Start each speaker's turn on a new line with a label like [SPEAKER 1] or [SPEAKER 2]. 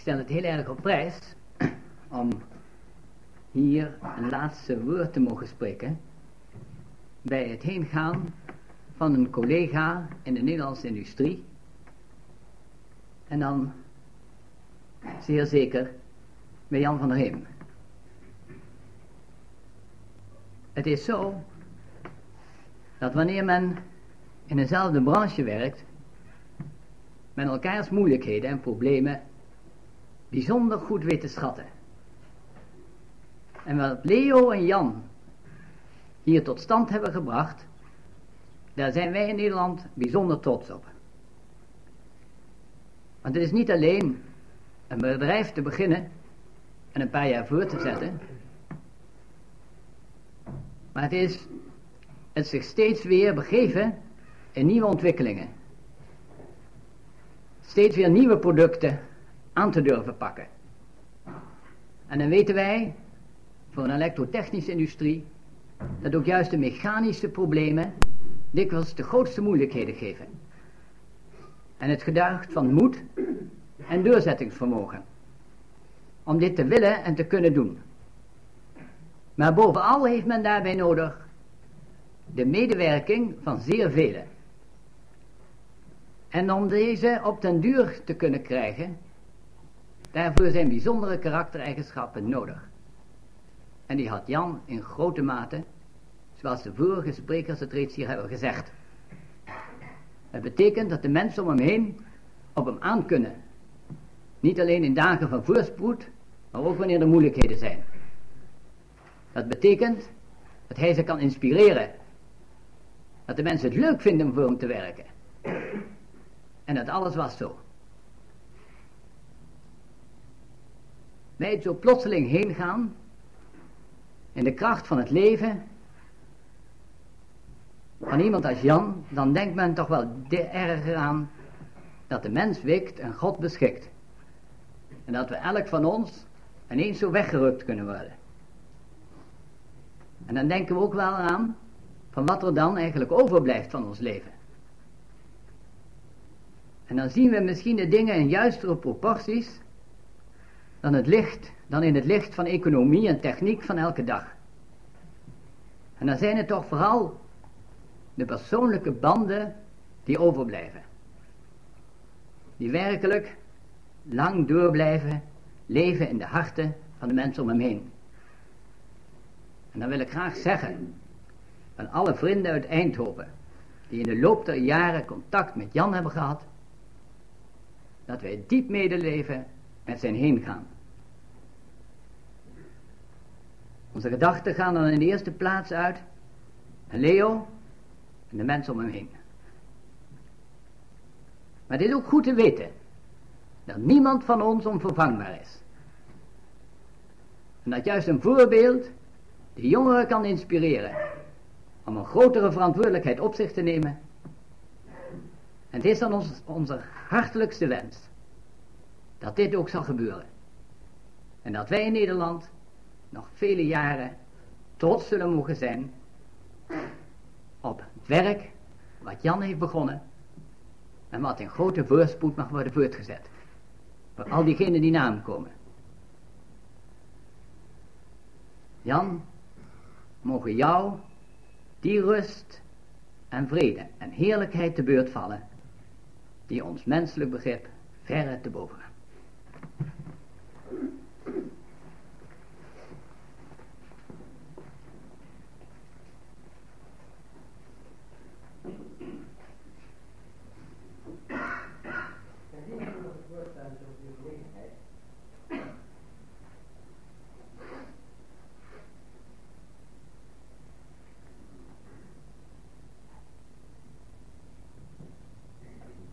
[SPEAKER 1] stel het heel erg op prijs om hier een laatste woord te mogen spreken bij het heengaan van een collega in de Nederlandse industrie. En dan zeer zeker bij Jan van der Heem. Het is zo dat wanneer men in dezelfde branche werkt, men elkaars moeilijkheden en problemen bijzonder goed weet te schatten. En wat Leo en Jan hier tot stand hebben gebracht, daar zijn wij in Nederland bijzonder trots op. Want het is niet alleen een bedrijf te beginnen en een paar jaar voor te zetten, maar het is het zich steeds weer begeven in nieuwe ontwikkelingen. Steeds weer nieuwe producten aan te durven pakken. En dan weten wij, voor een elektrotechnische industrie, dat ook juist de mechanische problemen dikwijls de grootste moeilijkheden geven. En het getuigt van moed en doorzettingsvermogen om dit te willen en te kunnen doen. Maar bovenal heeft men daarbij nodig de medewerking van zeer velen. En om deze op den duur te kunnen krijgen, daarvoor zijn bijzondere karaktereigenschappen nodig. En die had Jan in grote mate, zoals de vorige sprekers het reeds hier hebben gezegd. Het betekent dat de mensen om hem heen op hem aan kunnen. Niet alleen in dagen van voorspoed, maar ook wanneer er moeilijkheden zijn. Dat betekent dat hij ze kan inspireren. Dat de mensen het leuk vinden om voor hem te werken. En dat alles was zo. Bij het zo plotseling heen gaan, in de kracht van het leven van iemand als Jan, dan denkt men toch wel erger aan dat de mens wikt en God beschikt. En dat we elk van ons ineens zo weggerukt kunnen worden. En dan denken we ook wel aan van wat er dan eigenlijk overblijft van ons leven. En dan zien we misschien de dingen in juistere proporties dan in het licht van economie en techniek van elke dag. En dan zijn het toch vooral de persoonlijke banden die overblijven. Die werkelijk lang door blijven leven in de harten van de mensen om hem heen. En dan wil ik graag zeggen aan alle vrienden uit Eindhoven die in de loop der jaren contact met Jan hebben gehad, dat wij diep medeleven met zijn heengaan. Onze gedachten gaan dan in de eerste plaats uit naar Leo en de mensen om hem heen. Maar het is ook goed te weten dat niemand van ons onvervangbaar is. En dat juist een voorbeeld de jongeren kan inspireren om een grotere verantwoordelijkheid op zich te nemen. En het is dan onze hartelijkste wens dat dit ook zal gebeuren. En dat wij in Nederland nog vele jaren trots zullen mogen zijn op het werk wat Jan heeft begonnen en wat in grote voorspoed mag worden voortgezet. Voor al diegenen die na hem komen. Jan, mogen jou die rust en vrede en heerlijkheid te beurt vallen die ons menselijk begrip verre te boven gaan.